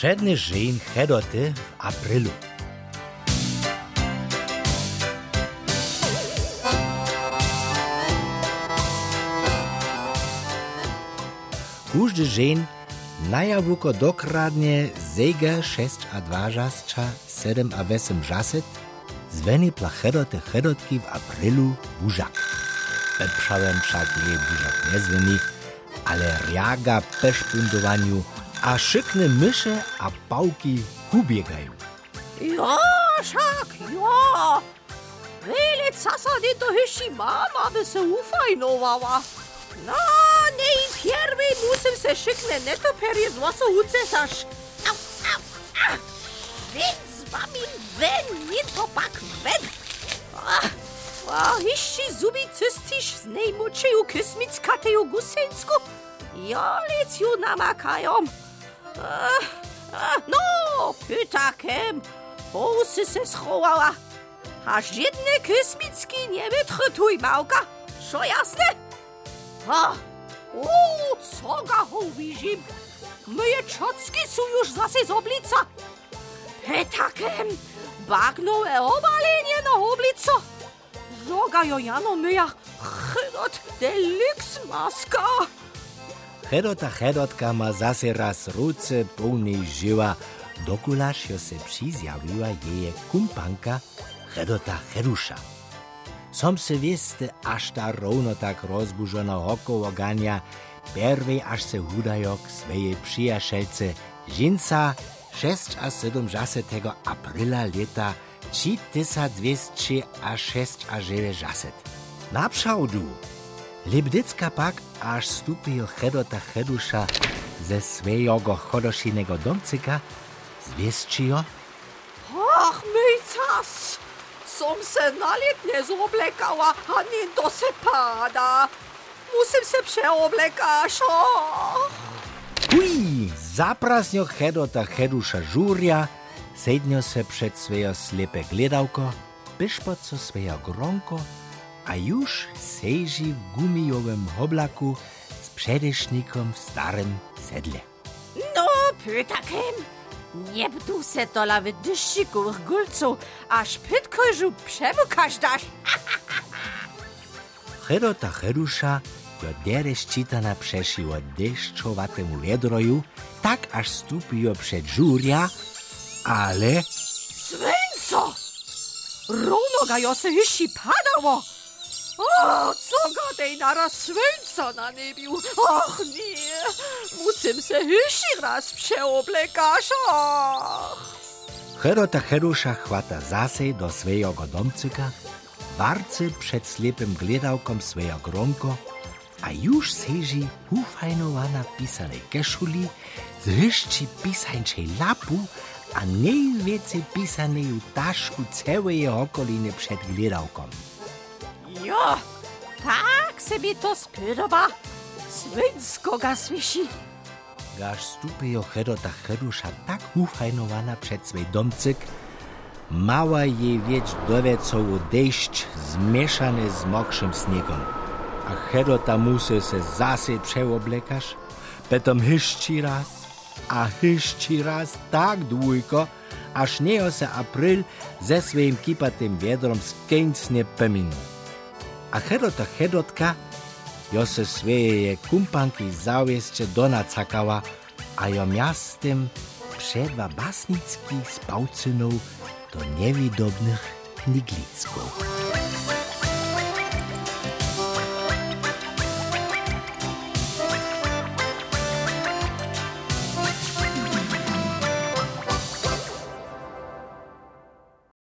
Przedny dzień Hedoty w aprylu. Każdy dzień na jabłko dokładnie zega 6 a 2 żascza, 7 a 8 żaset, zweny dla Hedotki w aprylu burzak. Peprzałem wszak jej burzak nie zweny, ale riaga pe szpundowaniu, a szykne mysze a pałki ubiegają. Ja, však, ja. Wiele zasady to jeszcze mam, aby se ufajnowała. No, najpierwej musim se szykne netoperje z was ucesasz. Au, au, au. Wen z wami, wen, nie to pak, wen. A jeszcze zuby cystisz z najmłodszej kosmickateju gusensku. Ja lec ju namakają. No, pytakiem, pousy se schowała. Aż jedne kosmicki nie wytrytuj, małka. Szo jasne? Co ga ho widzim? Moje czocki są już zase z oblica. Pytakiem, bagnowe obalenie na oblico. Żogajo jano myja Hedot deluxe maska. Hedotka ma zase raz ruce pełnej żyła, dokulaż jo se przyzjawiła jej kumpanka Hedusza. Som se wieste, aż ta równo tak rozburzona około gania, pierwej aż se hudajok swojej przyjacielce Żinca 6 a 7 żasetego apryla leta 3206 a 9 żaset. Naprzałdu, Libdycka pak aż stupijo Hedusza ze swojego chodoszynego domcyka zwieszczyjo. Ach, mój cas! Som se na letnie zoblekała, a nie to se pada. Musim se przeoblekać. Zaprasnio Hedusza żurja, sednio se przed swoje slepe gledałko, pyszpoco swoje gronko, a już seži w gumijowym hoblaku z przedesznikom w starym sedle. No, pytakiem, nie bdu se tola w dyszczyku gulcu, aż pytkożu przemykasz dasz. Hedusza jo dere ščitana přešiło deščovatemu vedroju, tak aż stupijo przed żurja, ale... Svenco! Równo ga jo se jeszcze padało. Co ga tej naraz svenco na nebiu? Och nie, musim se jeszcze raz przeoblekać. Hedusza chwata zase do swojego domcyka, warce przed slepym gledałkom swoje gronko, a już seži ufajnowana pisanej keszuli, z hyszczy pisańczej lapu, a najwięcej pisanej taszku całej okoliny przed gledałkom. Jo, tak sobie to spodoba. Svensko ga słyszy. Gaż stupijo Hedusza tak ufajnowana przed swój domcyk, mała jej wieć dowecowo deszcz zmieszany z mokrym śniegom. A Hedota musi se zase przeoblekasz, potom hyszczy raz tak długo, aż nie se apryl ze swoim kipatym wiedrom skęcnie pominu. A Hedotka jo se swoje kumpanki zawieszcze donacakała, a jo miastem przedwa basnicki z pałcyną do niewidobnych kniglicków.